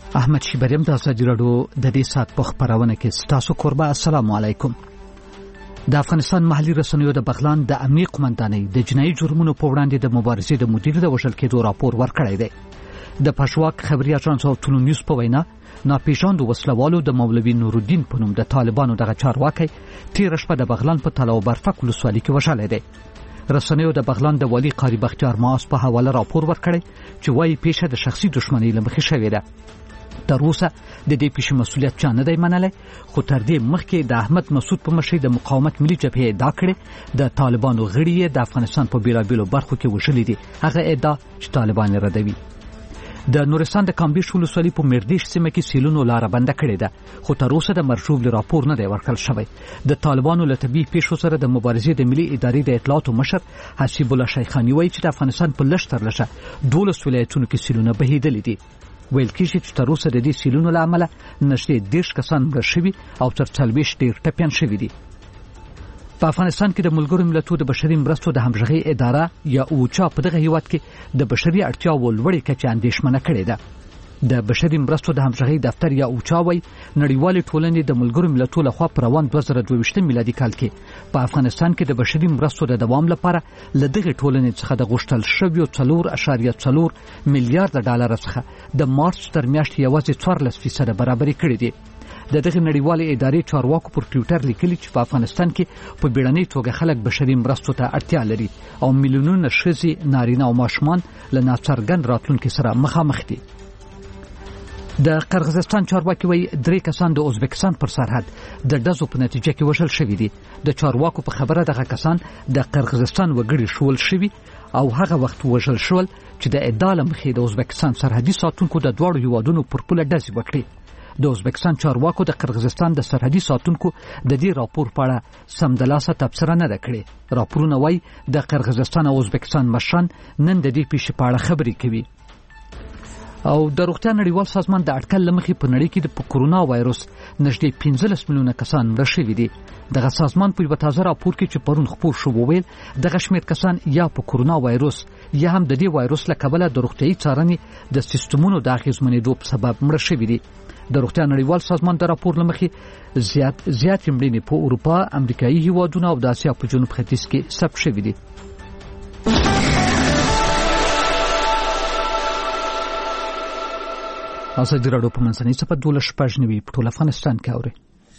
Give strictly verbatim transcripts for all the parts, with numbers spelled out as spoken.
احمد شیبریم د ازادي راډیو د دې سات په خبرونه کې ستاسو قربا. السلام علیکم. د افغانستان محلي رسنیو د بغلان د امنیه قومندانۍ د جنایي جرمونو په وړاندې د مبارزې د مدیر د وژل کېدو راپور ورکړی دی. د پښواک خبري اژانس او ټولو نیوز په وینا ناپېژاندو وسلوالو د مولوي نورالدین په نوم د طالبانو دغه چارواکي تیر شپه د بغلان په تل او برفک ولسوالۍ کې وژلی دی. رسنیو د بغلان د والي قاری بختیار ماس په حواله راپور ورکړی چې وايي پیښه د شخصي دښمنۍ له مخې شوې ده. تر اوسه د دې پیښې مسؤلیت چا نه دی منلی، خو تر دې مخکې د احمد مسعود په مشرۍ د مقاومت ملي جبهې ادعا کړې د طالبانو غړي د افغانستان په بیلابیلو برخو کې وژلي دي. هغه ادعا چې طالبان یې ردوي. د نورستان د کامبیش ولسوالۍ په مردیش سیمه کې سیلونو لاره بنده کړې ده، خو تر اوسه د مرشوب راپور نه دی ورکړل شوی. د طالبانو له طبیعي پیښو سره د مبارزې د ملي ادارې د اطلاعاتو مشر حسیب الله شیخانی وایي چې د افغانستان په لږ تر لږه دولس ولایتونو کې سیلونه بهیدلي دي. ویل کېږي چې تر اوسه د دې سیلونو له امله نږدې دېرش کسان مړه شوي او تر څلوېښت ډېر ټپیان شوي دي. په افغانستان کې د ملګرو ملتونو د بشري مرستو د همغږۍ اداره یا اوچا په دغه هیواد کې د بشري اړتیاوو لوړې کچې اندېښمنه کړې ده. د بشري مرستو د همغږۍ دفتر یا اوچا وایي نړیوالې ټولنې د ملګرو ملتونو لخوا په روان دوه زره دوه ویشتم میلادي کال کې په افغانستان کې د بشري مرستو د دوام لپاره له دغې ټولنې څخه د غوښتل شویو څلور اعشاریه څلور میلیارډ ډالر څخه د مارچ تر میاشتې یوازې څوارلس فیصده برابري کړې دي. د دغه نړیوالې ادارې چارواکو پر ټویټر لیکلي چې په افغانستان کې په بیړنۍ توګه خلک بشري مرستو ته اړتیا لري او میلیونونه ښځې، نارینه او ماشومان له ناڅرګند راتلونکي سره مخامخ دي. د قرغیزستان چارواکي وایي درې کسان د ازبکستان پر سرحد د ډزو په نتیجه کې وژل شوي دي. د چارواکو په خبره دغه کسان د قرغیزستان وګړي شول شوي او هغه وخت وژل شول چې د ادعا له مخې د ازبکستان سرحدي ساتونکو د دواړو هیوادونو پر پوله ډزې وکړي. د ازبکستان چارواکو د قرغیزستان د سرحدي ساتونکو د دې راپور په اړه سمدلاسه تبصره نه ده کړې. راپورونه وایي د قرغیزستان او ازبکستان مشران نن د دې پیښې په اړه خبرې کوي. او د روغتیا نړیوال سازمان د اټکل له مخې په نړۍ کې د کورونا وایرس نږدې پنځلس میلیونه کسان مړه شوي دي. دغه سازمان په یوه تازه راپور کې چې پرون خپور شو وویل دغه شمېر کسان یا په کورونا وایرس یا هم د دې وایرس له کبله د روغتیایي څارنې د سیستمونو د اغېزمنېدو په سبب مړه شوي دي. د روغتیا نړیوال سازمان د راپور له مخې زیات زیاتې مړینې په اروپا، امریکایي هیوادونو او د اسیا په جنوب ختیځ کې ثبت شوي دي. ازادي راډیو په منځنۍ صفحه دولس شپږ نوي په ټول افغانستان کې اوري.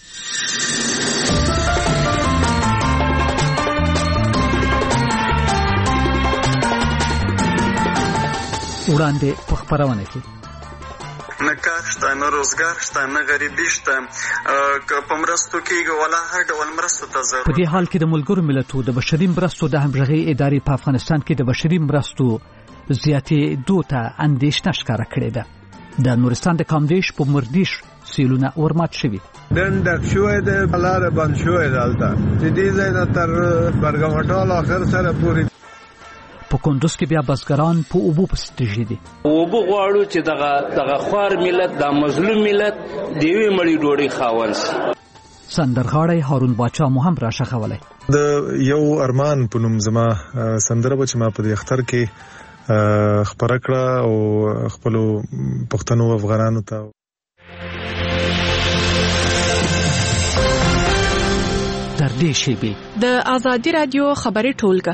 وړاندې په خبرونه کې نه کار شته، نه روزګار شته، نه غریبي شته، په مرستو کېږي ولا هر ډول مرستو ته ضرورت. په دې حال کې د ملګرو ملتونو د بشري مرستو د همغږۍ ادارې په افغانستان کې د بشري مرستو زیاتېدو ته اندېښنه ښکاره کړې ده. د نورستان د کامدیش په مردیش سیلونه ورمات شوي. ډن ډک شوی دی، لاره بند شوی ده هلته د دې ځای نه تر برګمټال آخر سره پورې. په کندوز کې بیا بزګران په اوبو پسې تږي دي. اوبه غواړو چې دغه دغه خوار ملت، دا مظلوم ملت د یوې مړۍ ډوډۍ خاوند شي. سندرغاړی هارون باچا مو هم راښخولی. د یو ارمان په نوم زما سندره به چې ما په دې اختر کې خبره کړه او خپلو پښتنو افغانانو ته. تر دې شیبې د ازادي راډیو خبري ټولګه.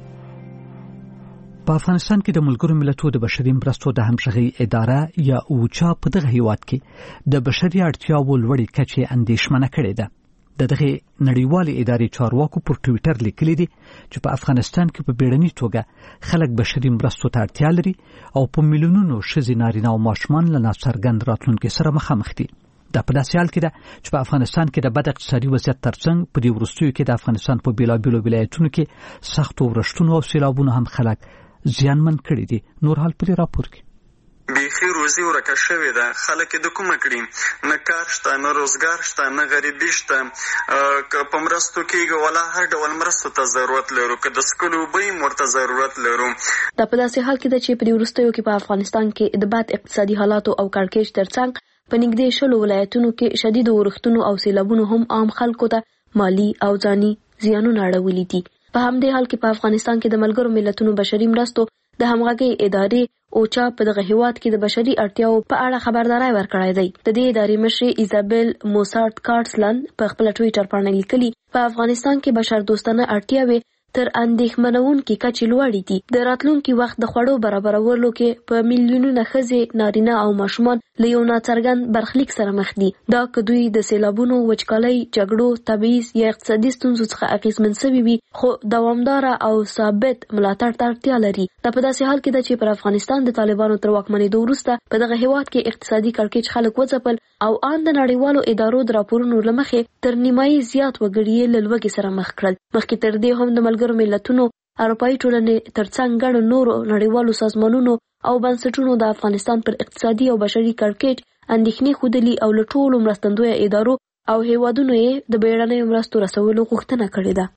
په افغانستان کې د ملګرو ملتونو د بشري مرستو د همغږۍ اداره یا اوچا په دغه هیواد کې د بشري اړتیاوو لوړې کچې اندېښمنه کړې ده. د دغه نړیوالې ادارې چارواکو پر ټویټر لیکلي دي چې په افغانستان کې په بیړنۍ توګه خلک بشري مرستو ته اړتیا لري او په میلیونونو ښځې، نارینه او ماشومان له ناڅرګند راتلونکي سره مخامخ دي. دا په داسې حال کې ده چې په افغانستان کې د بد اقتصادي وضعیت ترڅنګ په دې وروستیو کې د افغانستان په بیلابیلو ولایتونو کې سختو ورښتونو او سیلابونو هم خلک زیانمن کړي دي. نور حال په دې راپور کې بیخي روزي ورکه شوې ده، خلک د کومه کړي، نه کار شته، نه روزګار شته، نه غریبي شته، په مرستو کېږي ولا هر ډول مرستو ته ضرورت لرو، که د څښلو اوبه یې ورته ضرورت لرو. دا په داسې حال کې ده چې په دې وروستیو کې په افغانستان کې د بد اقتصادي حالاتو او کړکېچ ترڅنګ په نږدې شلو ولایتونو کې شدیدو اورښتونو او سیلابونو هم عام خلکو ته مالی او ځاني زیانونه اړولي دي. په همدې حال کې په افغانستان کې د ملګرو ملتونو بشري مرستو د همغږي ادارې اوچا په دغه هیواد کې د بشري اړتیاو په اړه خبرداري ورکړې ده. د دې ادارې مشر ایزابل موسارت کارټسلن په خپل ټوئیټر باندې لیکلي په افغانستان کې بشر دوستانه اړتیاوې تر اندېښمنونکې کچې لوړې دي. د راتلونکي وخت د خوړو برابرولو کې په میلیونونه ښځې، نارینه او ماشومان له یو ناڅرګند برخلیک سره مخ دي. دا که دوی د سیلابونو، وچکالۍ، جګړو، تبعیض یا اقتصادي ستونزو څخه اغېزمن سوي وي، خو دوامداره او ثابت ملاتړ ته اړتیا لري. دا په داسې حال کې ده چې پر افغانستان د طالبانو تر واکمنېدو وروسته په دغه هیواد کې اقتصادي کړکېچ خلک وځپل او ان د نړیوالو ادارو د راپورونو له مخې تر نیمایي زیات وګړي یې له لوږې سره مخ کړل. مخکې تر دې هم د ملګرو ملتونو، اروپایي ټولنې ترڅنګ ګڼو نورو نړیوالو سازمانونو او بنسټونو د افغانستان پر اقتصادي او بشري کړکېچ اندېښنې ښودلي او له ټولو مرستندویه ادارو او هیوادونو یې د بیړنیو مرستو رسولو غوښتنه کړې ده.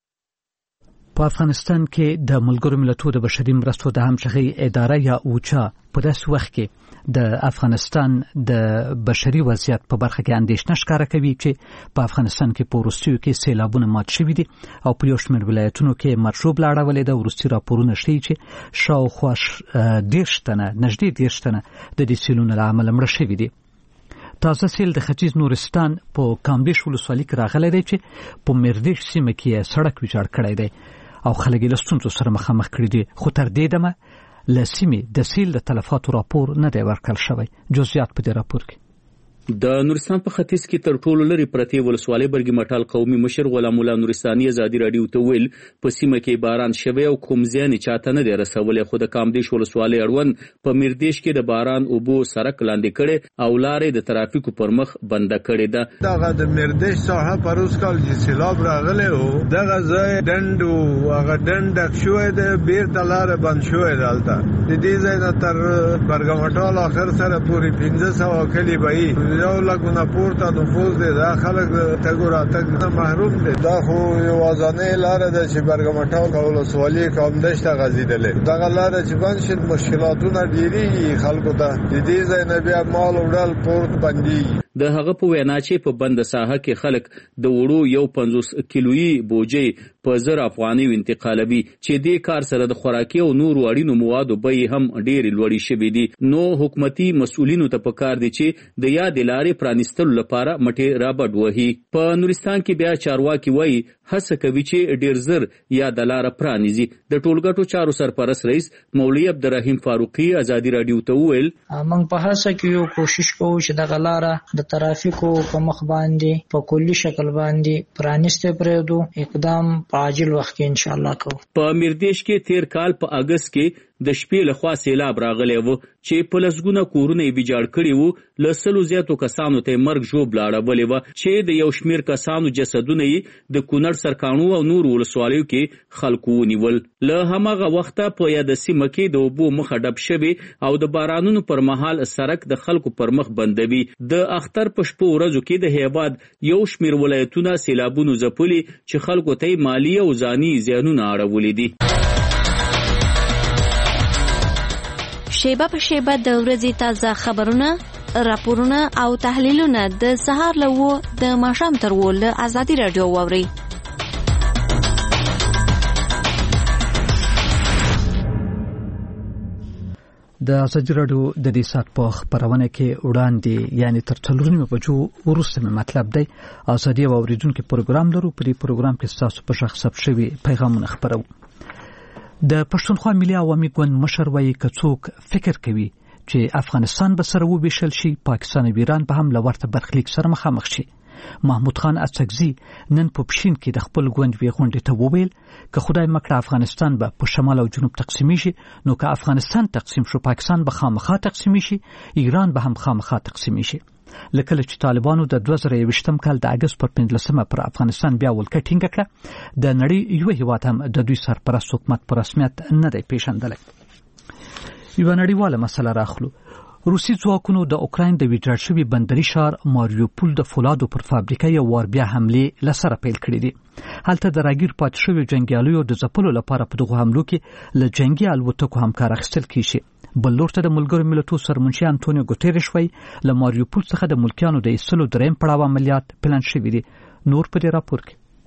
په افغانستان کې د ملګرو ملتونو د بشري مرستو د همغږي اداره یا اوچا په داسې وخت کې د افغانستان د بشري وضعیت په برخه کې اندېښنه ښکاره کوي چې په افغانستان کې په وروستیو کې سیلابونه مات شوي دي او په یو شمېر ولایتونو کې مرشوب لا اړولې ده. وروستي راپورونه ښیي چې شاوخوا دېرش تنه نږدې دېرش تنه د دې سیلونو له امله مړه شوي دي. تازه سیل د ختیځ نورستان په کامدیش ولسوالۍ کې راغلی دی چې په میردیش سیمه کې سړک ویجاړ کړی دی او خلک یې له ستونزو سره مخامخ کړي دي. خو تر دې دمه له سیمې د سیل د تلفاتو راپور نه دی ورکړل شوی. جزئیات په دې راپور کې. د نورستان په ختیځ کې تر ټولو لرې پرتې ولسوالۍ برګي مټال قومي مشر غلام الله نورستاني ازادي راډیو ته ویل په سیمه کې باران شوی او کوم زیان چاته نه دی رسولی، خو د کامدیش ولسوالۍ اړوند په میردیش کې د باران اوبو سړک لاندې کړي او لارې د ترافیکو پر مخ بنده کړې ده. دغه د میردیش ساحه پروس کال چې سیلاب راغلی و دغه ځای ډنډ و هغه ډنډ ډک شوی دی، بیرته لاره بند شوی ده. هلته د دې ځای نه تر برګمټال آخر سره پورې پنځه سوه کلي به وي. یو لګونه پورته نفوذ دی، دا خلک تګ او راتګ نه محروم دي. دا خو یوازینۍ لاره ده چې برګمټال ولسوالۍ کامدیش ته غځېدلې. دغه لاره چې بند شي مشکلاتونه ډېرېږي خلکو ته. د دې ځای نه بیا مال وړل پورت بندېږي. د هغه په وینا چې په بند ساحه کې خلک د وړو یو پنځوس کیلویي بوجۍ په زر افغانیو انتقالوي چې دې کار سره د خوراکي او نورو اړینو موادو بیې هم ډېرې لوړې شوې دي. نو حکومتي مسؤلینو ته پکار دي چې د یادې لارې پرانیستلو لپاره مټې رابډ وهي. په نورستان کې بیا چارواکي وایي هڅه کوي چې ډېر زر یاده لاره پرانیزي. د ټولګټو چارو سرپرست رئیس مولوي عبدالرحیم فاروقي ازادي راډیو ته وویل موږ په هڅه کې یو کوشش کوو چې دغه لاره د ترافیکو په مخ باندې په کلي شکل باندې پرانیسته پرېږدو. اقدام په عاجل وخت کې ان شاء الله کوو. په میردیش کې تیر کال په اگست کې د شپې لخوا سیلاب راغلی و چې په لسګونه کورونه یې ویجاړ کړي وو. له سلو زیاتو کسانو ته مرګ ژوبله اړولې وه چې د یو شمېر کسانو جسدونه یې د کونړ، سرکاڼو او نورو ولسوالیو کې خلکو ونیول. له هماغه وخته په یاده سیمه کې د اوبو مخه ډب شوې او د بارانونو پر مهال سړک د خلکو پر مخ بندوي. د اختر په شپو ورځو کې د هیواد یو شمېر ولایتونه سیلابونو ځپلي چې خلکو ته مالي او ځاني زیانونه اړولي دي. شیبه په شیبه د ورځې تازه خبرونه، راپورونه او تحلیلونه د سهار له وو د ماښام تر وو له ازادي راډیو واورئ. د ازادي راډیو د دې سات په خبرونه کې وړاندې یعنی تر څلور نیمه بجو وروسته مطلب دی ازادي او اوریدونکو پروګرام لرو. په دې پروګرام کې تاسو په شخص ثبت شوی پیغامونه خبرو. د پښتونخوا ملي عوامي ګوند مشر وایي که څوک فکر کوي چې افغانستان به سره وبېشل شي، پاکستان او ایران به هم له ورته برخلیک سره مخامخ شي. محمود خان اڅکزي نن په پښین کې د خپل ګوند وی غونډې ته وویل که خدای مکړه افغانستان به په شمال او جنوب تقسیمي شي، نو که افغانستان تقسیم شو پاکستان به خامخا تقسیمي شي، ایران به هم خامخا تقسیمي شي. لکه چې طالبانو د دوه زره یوویشتم کال د اګست پر پنځلسمه پر افغانستان بیا ولکه ټینګه کړه، د نړۍ یو هیواد هم د دوی سرپرست حکومت په رسمیت نه دی پیژندلی. یوه نړیواله مسله راخلو. روسي ځواکونو د اوکراین د ویجاړ شوي بندري ښار ماریوپول د فولادو پر فابریکه یو وار بیا حملې له سره پیل کړي دي. هلته د راګیر پاتې شویو جنګیالیو د ځپلو لپاره په دغو حملو کې له جنګي الوتکو هم کار اخیستل کیږي. بل لور ته د ملګرو ملتونو سرمنشي انټونیو ګوتریش وایي له ماریوپول څخه د ملکیانو د ایستلو دریم پړاو عملیات پلان شوي دي. نور په دې راپور کې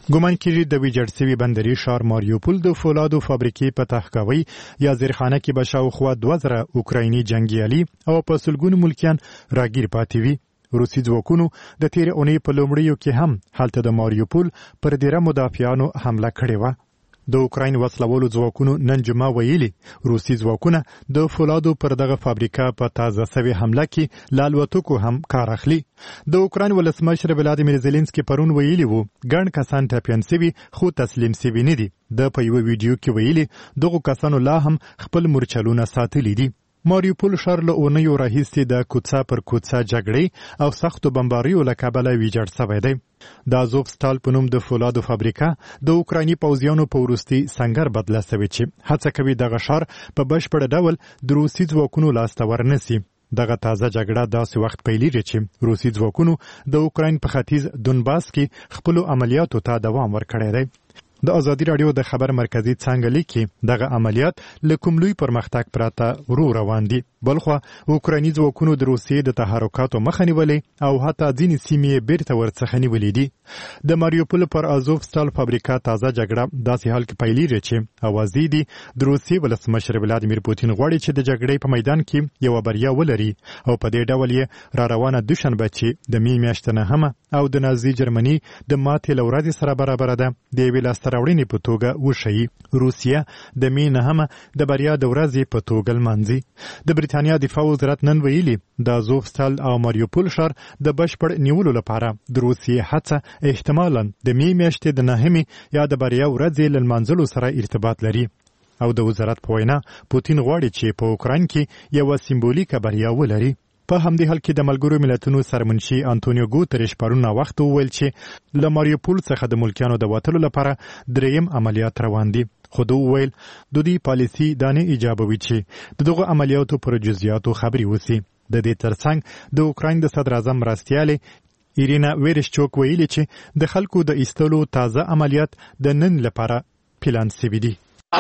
ګومان کېږي د ویجاړ شوي بندري ښار ماریوپول د فولادو فابریکې په تحقاوي یا زیرخانه کې به شاوخوا دوه زره اوکرایني جنګیالي او په سلګونو ملکیان راګیر پاتې وي. روسي ځواکونو د تېرې اونۍ په لومړیو کې هم هلته د ماریوپول پر ډیره مدافعانو حمله کړې وه. د اوکراین وسلوالو ځواکونو نن جمعه ویلي روسي ځواکونه د فولادو پر دغه فابریکه په تازه سوي حمله کې له الوتکو هم کار اخلي. د اوکراین ولسمشر ولادیمیر زيلنسکي پرون ویلي وو ګڼ کسان ټپیان سوي خو تسلیم سوي نه دي. د په یو ویډیو کې ویلي دغه کسانو لا هم خپل مورچلونه ساتلي دي. ماریوپول ښار له اونیو راهیسې د کوڅه پر کوڅه جګړې او سختو بمباریو له کبله ویجاړ سوی دی. د ازوفستال په نوم د فولادو فابریکه د اوکرایني پوځیانو په وروستي سنګر بدله سوې چې هڅه کوي دغه ښار په بشپړ ډول د روسي ځواکونو لاسته ورنسي. دغه تازه جګړه داسې وخت پیلېږي چې روسي ځواکونو د اوکراین په ختیځ دونباس کې خپلو عملیاتو ته دوام ورکړی دی. د ازادي راډیو د خبر مرکزی څانګه لیکي دغه عملیات له کوم لوی پرمختګ پرته ورو روان دي. بلخوا اوکرایني ځواکونو د روسیې د تحرکاتو مخه نیولې او حتی ځینې سیمې بیرته ورڅخه نیولې دي. د ماریوپول پر ازوفستال فابریکه تازه جګړه داسې حال کې پیلېږي چې اوازې دي د روسیې ولسمشر ولادیمیر پوتین غواړي چې د جګړې په میدان کې یوه بریا ولري او په دې ډول یې را روانه دوشنبه چې د می میاشتې نهمه او د نازي جرمني د ماتې له ورځې سره برابره ده د یوې لاسته راوړنې په توګه وښیي. روسیه د می نهمه د بریا د ورځې په توګه لمانځي. د برېټانیا دفاع وزارت نن ویلي د ازوفستال او ماریوپول ښار د بشپړ نیولو لپاره د روسیې هڅه احتمالاً د می میاشتې د نهمې یا د بریا ورځې له لمانځلو سره ارتباط لري. او د وزارت په وینا پوتین غواړي چې په اوکراین کې یوه سمبولیکه بریا ولري. په همدې حال کې د ملګرو ملتونو سرمنشي انټونیو ګوتریش پرون وخت وویل چې له ماریوپول څخه د ملکیانو د وتلو لپاره دریم عملیات روان دي. خو دوی وویل د دې پالیسي دا نه ایجابوي چې د دغو عملیاتو پر جزئیاتو خبرې وسي. د دې ترڅنګ د اوکراین د صدر اعظم مرستیالې ایرینا ویرشچوک ویلي چې د خلکو د ایستلو تازه عملیات د نن لپاره پلان سوي دي.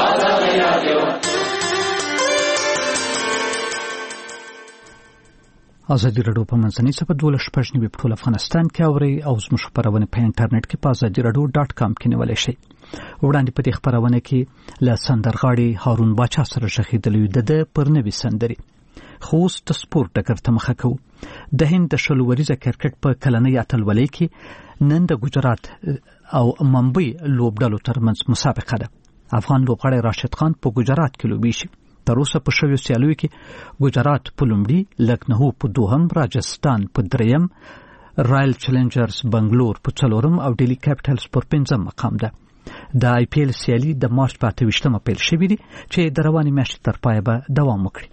ازادي راډیو په منځنۍ صفحه دولس شپږ نوي په ټول افغانستان کې اوري او زموږ خبرونه په انټرنیټ کې په ازادي راډیو ډاټ کام کې نیولای شئ. وړاندې په دې خبرونه کې له سندرغاړي هارون باچا سره شخیدلې د پر نوي سندري خو اوس د سپورت ډګر ته مخه کوو. د هند د شلو وریزه کرکټ په کلنۍ اتلولۍ کې نن د ګجرات او ممبئی لوبډلو ترمنځ مسابقه ده. افغان لوبغاړی راشد خان په ګجرات کې لوبي شي. تر اوسه په شویو سیالیو کې ګجرات په لومړي، لکنهو په دوهم، راجستان په دریم، رایل چیلنجرز بنگلور په څلورم او ډیلی کیپټلز پر پنځم مقام ده. د آی پی ایل سیالي د مارچ په اته ویشتمه پیل شوې دي چې د روانې میاشتې تر پایه به دوام وکړي.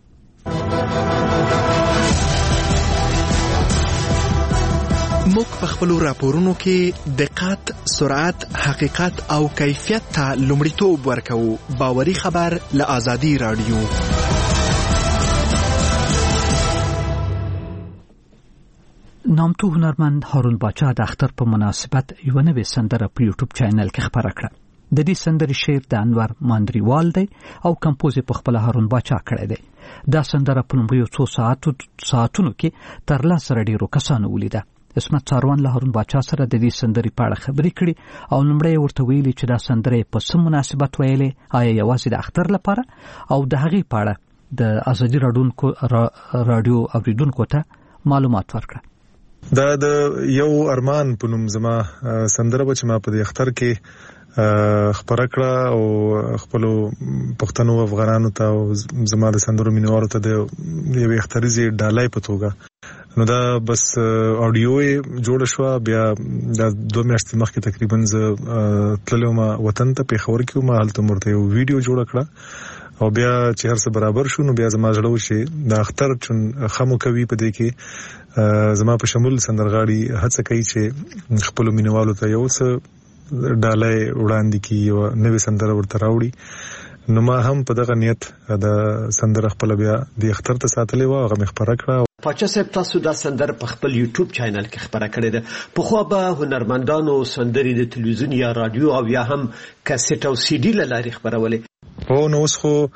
موږ په خپلو راپورونو کې دقت، سرعت، حقیقت او کیفیت ته لومړیتوب ورکوو. باوري خبر له ازادي راډیو. نامتو هنرمند هارون باچا د اختر په مناسبت یو نوې سندره په یوټیوب چینل کې خپره کړه. د دې سندرې شعر د انور ماندریوال دی او کمپوز یې په خپل هارون باچا کړی دی. دا سندره په لومړیو څو ساعتو ساعتونو کې تر لاسه ډیرو کسانو ولیده. اسمت څاروان له هارون باچا سره د دې سندرې په اړه خبرې کړي او لومړی ورته ویلي چې دا سندره په څه مناسبت ویلې، آیا یوازې د اختر لپاره، او د هغې په اړه د ازادي راډیو اوریدونکو ته معلومات ورکړه. دا د یو ارمان په نوم زما سندره به چې ما په دې اختر کې خپره کړه او خپلو پښتنو افغانانو ته او زما د سندرو مینوالو ته د یوې اختریزې ډالۍ په توګه نو دا بس اډیو جوړ شو. بیا د دوه میاشتې مخکې تقریبا زه تللی وم وطن ته، پېښور کې وم. هلته مې ورته یو ویډیو جوړه کړه او بیا چې هر څه برابر شو نو بیا زما زړه وشي د اختر چون خمو کوي په دې کې زما په شمول سندرغاړي هڅه کوي چې خپلو مینوالو ته یو څه ډالۍ وړاندې کړي، یوه نوې سندره ورته راوړي. نو ما هم په دغه نیت د سندره خپله بیا د اختر ته ساتلې وه، هغه مې خپره کړه. پاچا صاحب، تاسو دا سندره په خپل یوټیوب چینل کې خپره کړې ده. پخوا به هنرمندانو سندرې د تلویزیون یا رادیو او یا هم کیسټ او سی ډي له لارې خپرولې. هو، نو اوس خو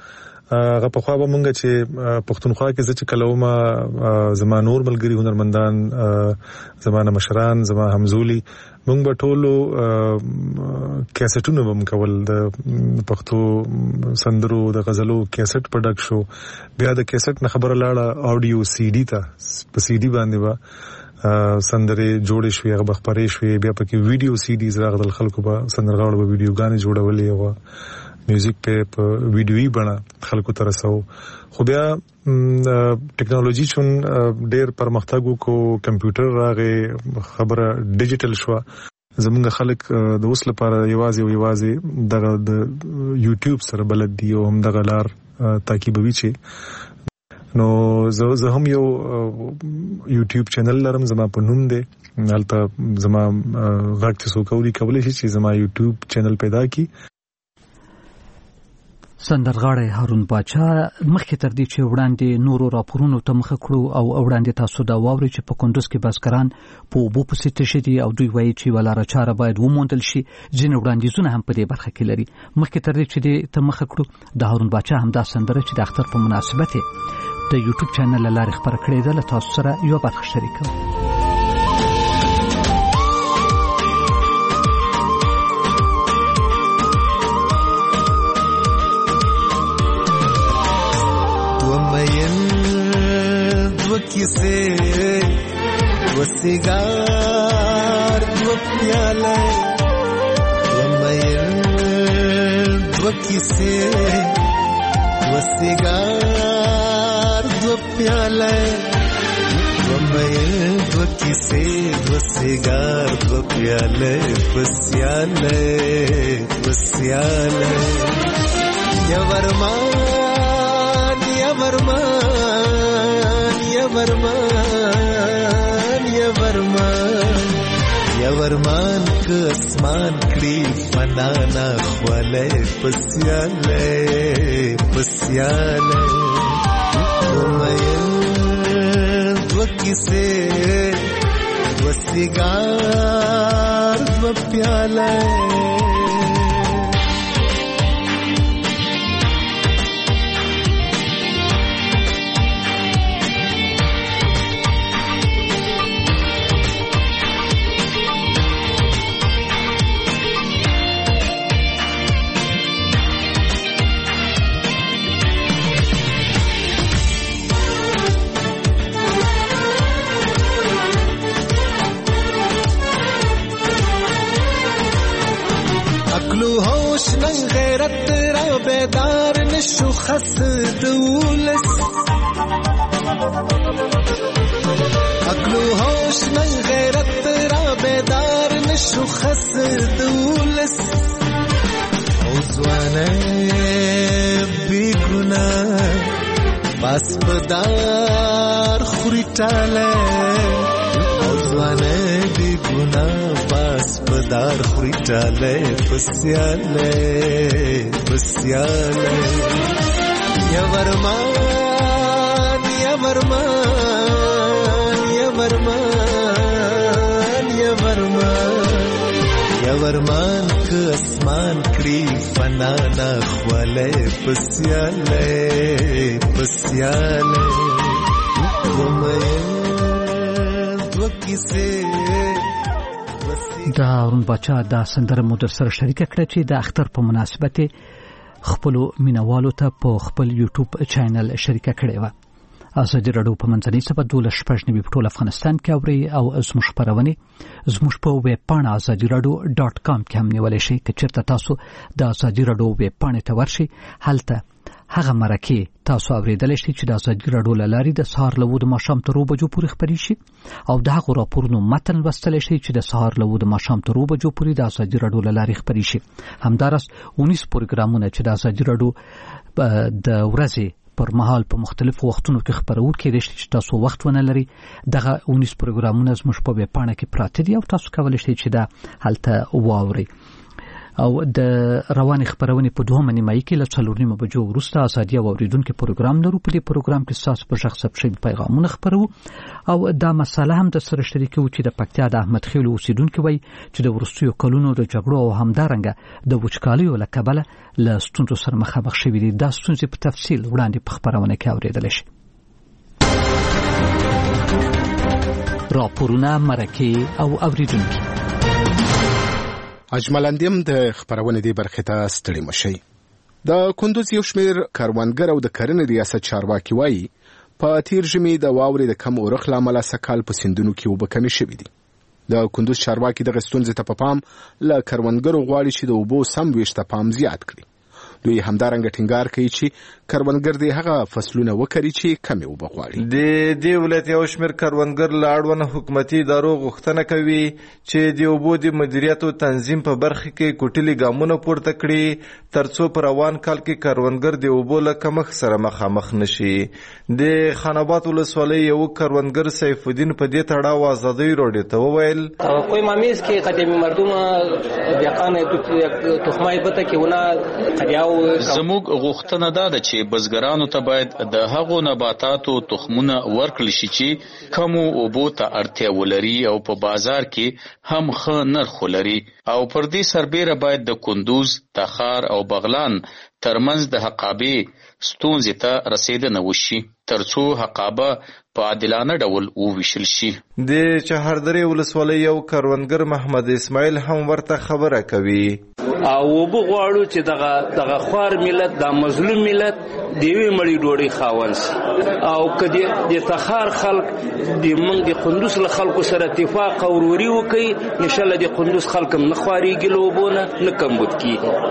هغه په خوا به مونږ چې پښتونخوا کې چې کلوما زما نور ملګری هنرمندان زمانه مشران زما همزولي مونږ به ټولو کیسټونه هم کول د پښتو سندرو د غزلو کیسټ پروډکټ شو بیا د کیسټ نه خبره لاړه اډیو سی ډي ته په سی ډي باندې با سندرې جوړې شوې هغه خبرې شوې بیا پکې ویډیو سی ډیز راغلل خلکو به سندرغاړو به ویډیوګانې جوړولې او میوزیک په ویډیوي بڼه خلکو ته رسو خو بیا ټیکنالوژي چون ډېر پرمختګ وکړو کمپیوټر راغی خبره ډیجیټل شو زمونږ خلک د اوس لپاره یوازې او یوازې دغه د یوټیوب سره بلد دي او هم دغه لار تعقیبوي چې نو زه زه هم یو یوټیوب چینل لرم زما په نوم دی هلته زما غږ چې څوک اوري کولی شي چې زما یوټیوب چینل پیدا کړي. سندرغاړی هارون باچا مخکې تر دې چې وړاندې نورو راپورونو ته مخه کړو او وړاندې تاسو دا واورئ چې په کندوز کې بزګران په اوبو پسې تشي دي او دوی وایي چې ولاره چاره باید وموندل شي ځینې وړاندیزونه هم په دې برخه کې لري. مخکې تر دې چې دې ته مخه کړو د هارون باچا همدا سندره چې د اختر په مناسبت د یوټیوب چینل له لارې خپره کړې ده له تاسو سره یوه برخه شریکوم. किसे वो सिगार वो प्याला लम्बैन वो किसे वो सिगार वो प्याला लम्बैन वो किसे वो सिगार वो प्याला बस्याले बस्याले या वरमान या वरमान या वरमान या वरमान या वरमान के आसमान कड़ी फनाना ख्वाले पस्याले पस्याले उमयन वकिसे वसिगार वप्याले बेदार नशो खस दौलस अकलो होश नई गैरत रा बेदार नशो खस दौलस औजवाने बिगुना बासपदार खुरिटाले औजवाने बिगुना बासपदार खुरिटाले पस्याले बस्याले या वरमान या वरमान या वरमान या वरमान या वरमान के आसमान कड़ी फनाना ख्वाले बस्याले बस्याले वो किसे د هارون باچا دا سندره مو در سره شریکه کړه چې د اختر په مناسبت خپل مینوالو ته په خپل یوټیوب چینل شریکه کړې و. ازادي راډیو په منځنۍ سبا دوله شپږ نوي په ټول افغانستان کې اوري او زموږ خبرونه زموږ په ویب پاڼه ازادي راډیو ډاټ کام کې هم نیولای شئ. که چیرته تاسو د ازادي راډیو ویب پاڼې ته ورشئ هلته هغه مرکه تاسو اوریدلای شئ چې د ازادي راډیو لاري د سهار له وو د ماښام تر بجو پورې خبري شي او د هغه راپورونو متن لوستلای شئ چې د سهار له وو د ماښام تر بجو پورې د ازادي راډیو لاري خبري شي. همدارس اونیس پروګرامونه چې د ازادي راډیو د ورځې پر مهال په مختلفو وختونو کې خبرو کېدای شي چې تاسو وخت ونه لري دغه اونیس پروګرامونه زموږ په ویب پاڼه کې پراته دي او تاسو کولای شئ چې دا هلته واورئ. او د روانې خبرونې په دوه نیمایي کې له څلور نیمه بجو وروسته ازادي او اوریدونکو پروګرام لرو. په دې پروګرام کې تاسو په شخص شپږ پیغامونه خبرو او دا مسله هم د سره شریکو چې د پکتیا د احمد خیل اوسیدونکو وای چې د ورستیو کلونو د جګړو او همدارنګه د وچکالیو له کبله له ستونزو سره مخامخ شوي دي. دا ستونزې په تفصیل وړاندې په خبرونه کې اوریدل شي. راپورونه مرکه او اوریدونکو اجملاندیم د خبرونه دی برخه ته ستړي مشي. د کندوز یو شمېر کاروانګر او د کرنې ریاست چارواکي وایي په تیر ژمي د واورې د کم اورښت له امله سکهال په سیندونو کې اوبه کمې شوې دي. د کندوز چارواکي دغه ستونزې ته په پام له کروندګرو غواړي چې د اوبو سم ویش ته پام زیات کړي. دوی همدارنګه ټینګار کوي چې کروندګر دې هغه فصلونه وکړي چې کمې اوبه غواړي. د دې ولایت یو شمېر کروندګر له اړوند حکومتي ادارو غوښتنه کوي چې د اوبو د مدیریت او تنظیم په برخه کې کوټلي ګامونه پورته کړي ترڅو په روان کال کې کروندګر د اوبو له کمښت سره مخامخ نشي. د خاناباد ولسوالۍ یو کروندګر سیف الدین په دې تړاو ازادي راډیو ته وویل کوئی مامیز کې قدیمی مردم دیقان تخمای بته کې ونه قدیاو زموږ غوښتنه ده چې بزګرانو ته باید د هغو نباتاتو تخمونه ورکړل شي چې کم اوبو ته اړتیا ولري او په بازار کې هم ښه نرخ ولري او پر دې سربېره باید د کندوز، تخار او بغلان ترمنځ د حقابې ستونزې ته رسیدنه وشي ترڅو حقابه په عادلانه ډول وویشل شي. د چهاردرې ولسوالۍ یو کروندګر محمد اسماعیل هم ورته خبره کوي. او وبو غواړو چې دغه دغه خوار ملت د مظلوم ملت دیوی مړی ډوړی خاونس او کدی د تخار خلک د منګ د قندوز له خلکو سره اتفاق او وروري وکي ان شاء الله د قندوز خلک هم نخواري ګلوبونه نکمبوت کی.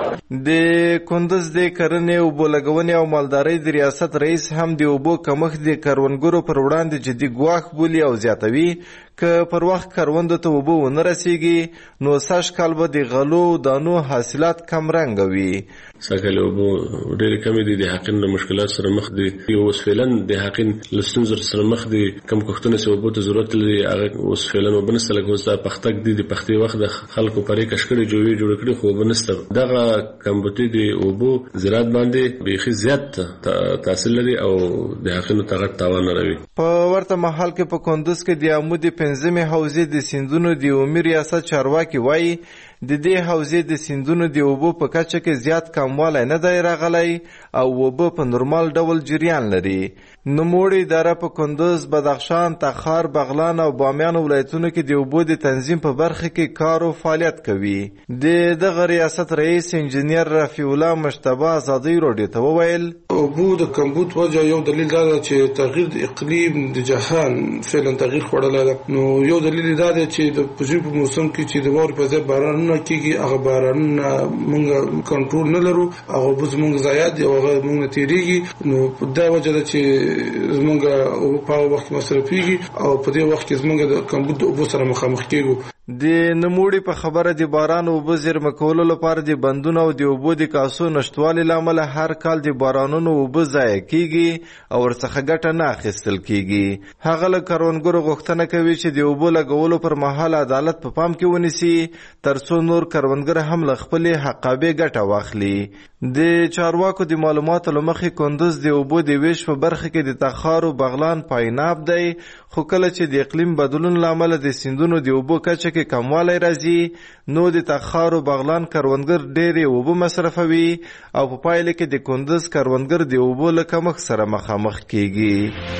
د کندوز د کرنې او بولګونې او مالدارۍ د ریاست رئیس هم د اوبو کمښت د کروندګرو پر وړاندې جدي ګواښ بولي او زیاتوي که پر وخت کروندو ته اوبه ونه رسیږي نو سږ کال به د غلو دانو حاصلات کم رنګه وي. سږکال اوبه ډېرې کمې دي، د حقین له مشکلات سره مخ دي. اوس فعلا د حقین له ستونزو سره مخ دي. کم کښتونه چې اوبو ته ضرورت لري هغه اوس فعلا اوبه نشته. لکه اوس دا پختک دي، د پختې وخت د خلکو پرې کشکړې جوړې جوړ کړي خو اوبه نشته. دغه کمبودي د اوبو زراعت باندې بیخي زیات تاثیر لري او د حقینو ته غټ تاوان راوي. په ورته مهال کې په کندوز کې د عمودي پنځمې حوزې د سیندونو د عمومي ریاست چارواکي وایي د دې حوزې د سیندونو د اوبو په کچه کې زیات کموالی نه دی راغلی او اوبه په نورمال ډول جریان لري. نوموړې اداره په کندوز، بدخشان، تخار، بغلان او بامیان ولایتونو کې د اوبو د تنظیم په برخه کې کار او فعالیت کوي. د دغه ریاست رئیس انجینیر رفیع الله مشتبه ازادي راډیو ته وویل اوبو د کمبود وجه یو دلیل دا ده چې تغییر د اقلیم د جهان فعلا تغییر خوړلی ده. نو یو دلیل دا دی چې د پژې په موسم کې چې د واورې په ځای بارانونه کېږي هغه بارانونه موږ کنټرول نه لرو، هغه اوبه زموږ ضایع دي او هغه موږ نه تېرېږي. نو دا وجه ده چې زموږ اوبه په هغه وخت کې مصرفېږي او په دې وخت کې زموږ د کمبود د اوبو سره مخامخ کېږو. د نوموړي په خبره د باران اوبه زیرمه کولو لپاره د بندونو او د اوبو د کاسو نشتوالي له امله هر کال د بارانونو اوبه ضایع کېږي او ورڅخه ګټه نه اخیستل کېږي. هغه له کروندګرو غوښتنه کوي چې د اوبو لګولو پر مهال عدالت په پام کې ونیسي ترڅو نور کروندګر هم له خپلې حقابې ګټه واخلي. د چارواکو د معلوماتو له مخې کندوز د اوبو د ویش په برخه کې د تخار او بغلان پایناب دی، خو کله چې د اقلیم بدلون له امله د سیندونو د اوبو کچه کې کموالی راځي نو د تخار او بغلان کروندګر ډېرې اوبه مصرفوي او په پایله کې د کندوز کروندګر د اوبو له کمښت سره مخامخ کیږي.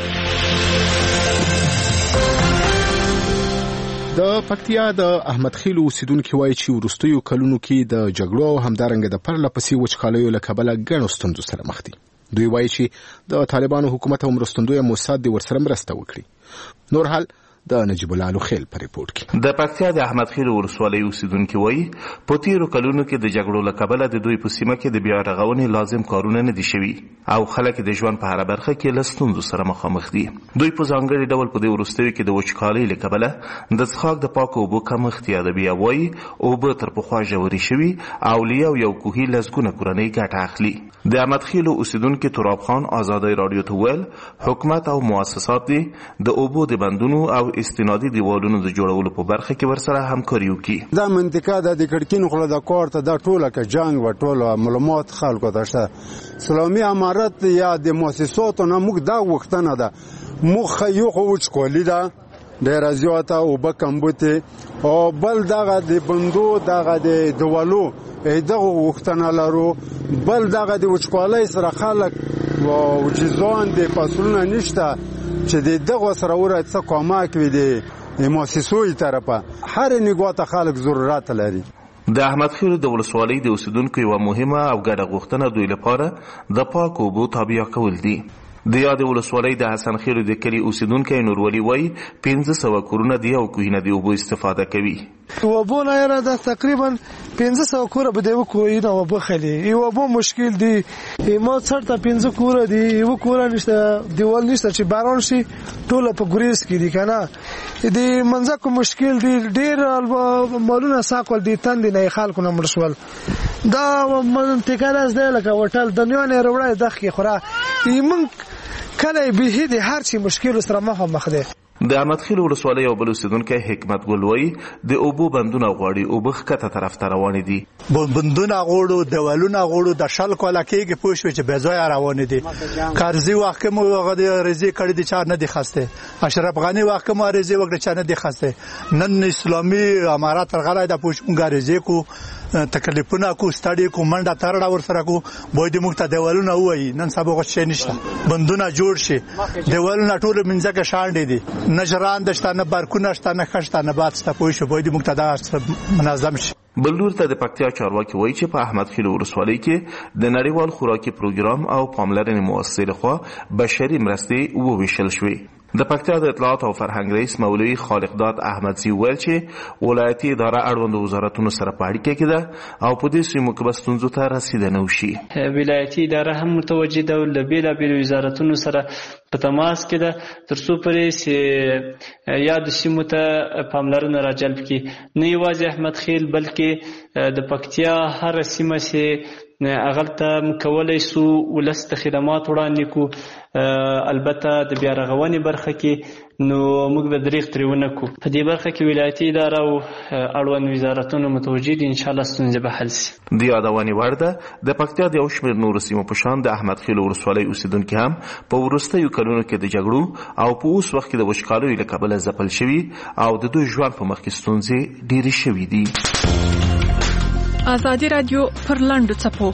د پکتیا د احمد خیل اوسیدونکو وایي چې وروستیو کلونو کې د جګړو او همدارنګه د پرله پسې وچکالیو له کبله ګڼو ستونزو سره مخ دي. دوی وایي چې د طالبانو حکومت او مرستندویه موساد د ورسره مرسته وکړي. نور حال د نجیب الله لوخیل په ریپورت کې. د پکتیا د احمد خیل ولسوالۍ اوسیدونکو وایي په تیرو کلونو کې د جګړو له کبله د دوی په سیمه کې د بیا رغونې لازم کارونه نه دي شوي او خلک د ژوند په هره برخه کې له ستونزو سره مخامخ دي. دوی په ځانګړي ډول په دې وروستیو کې د وچکالۍ له کبله د څښاک د پاکو اوبو کمښت یادوي او وایي اوبه تر پخوا ژورې شوي او له یو یو کوهي لسګونه کورنۍ ګټه اخلي. د احمد خیل اوسیدونکو تراب خان ازادي راډیو ته ویل حکومت او مؤسسات دي د اوبو د بندونو او استنادي دیوالونو د جوړولو په برخه کې ورسره همکاري وکړي. دا منطقه د کړکینو خله د کورته د ټوله کې جنگ و ټوله معلومات خلکو ته شته. اسلامي امارت یا د مؤسساتو نه موږ دا وختنه ده مخ یو خوچ کولی ده ډیر زیاته او بکمبوته او بل دغه د بندو دغه د دوالو دغه وختنه لرو بل دغه د وچکوالۍ سره خلک او جزان د پاسونه نشته چې دغه سره ورته کومک وي د مؤسسوي طرفه هر نګوته خلک ضرورت لري. د احمد خیل د ولسوالۍ د اوسیدونکو یو مهمه او ګډه غوښتنه دوی لپاره د پاک اوبو تابع کول دي. د یاد ولسوالۍ د حسن خیل د کلی اوسیدونکو نورولي وای پنځه سوه کورونه دی او کوهینه دی اوبو استفاده کوي. اوبو نه را د تقریبا پنځه سوه کور به دی کوهینه اوبو خلی یو اوبو مشکل دی ما څرته پنځه کور دی یو کور نشته دیوال نشته چې باران شي ټوله په ګریز کې دی کنه دی منځکو مشکل دی ډیر مالونه ساکول دی تند نه خلکو نه مرشول دا منطقه راز دی لکه هوټل د نیونه وروړی دغه خورا ایمن کله به دې هر چی مشکل سره مخ ده. د احمد خیل ولسوالۍ یو بل اوسیدونکی حکمت ګل وایي د اوبو بندونه غواړي اوبه ښکته طرف ته روانې دي. بندونه غواړو دیوالونه غواړو د شل کاله کېږي پوه شوې چې بې ځایه روانې دي. قرضي وخت کې مو هغه ریزې کړي دي چا نه دي خسته اشرف غني وخت کې مو ریزې وکړه چا نه دي خسته نن اسلامي امارات رغلای د پوښ مونږه ریزې کو تکلیفونه کو ستړي کو منډه ترړه ور سره کو بوی د مخ ته دیوالونه وای نن سبا غوښ نشته بندونه جوړ شي دیوالونه ټول منځکه شاندې دي نجران دشتانه بارکونه شتانه خشتانه باد ستا پوي شو بوی د مخ ته منظم شي. بلور ته د پکتیا چارواکي وایي چې په احمد خیل ولسوالۍ کې د نړیوال خوراکي پروګرام او پاملرنې مؤسسې لخوا بشري مرستې وویشل شوې. د پکتیا د اطلاعات او فرهنګ رئیس مولوي خالقداد احمدزي ویل چې ولایتي اداره اړوند وزارتونو سره په اړیکه کې ده او په دې سیمو کې به ستونزو ته رسیدنه وشي. ولایتي اداره هم متوجه ده او له بېلابېلو وزارتونو سره په تماس کې ده تر څو پورې یاد سیمو ته پاملرنه راجلب کړي نه یوازې احمد خیل بلکې د پکتیا هر سیمه چې اغلته مکولای سو ولست خدمات وړاندې کو البته د بیا رغونې برخه کې نو موږ به دریغ تریونه کو په دې برخه کې ولایتي اداره او اړوند وزارتونو متوجه دي ان شاء الله ستونزې به حل شي. د یادونې وړ ده د پکتیا د یو شمېر نورو سیمو په شان د احمد خیل ولسوالۍ اوسیدونکي هم په وروستیو کلونو کې د جګړو او په اوس وخت کې د وچکالیو له کبله ځپل شوي او د دوی ژوند په مخ کې ستونزې ډېرې شوي دي. آزادی رادیو پر لاندو چپو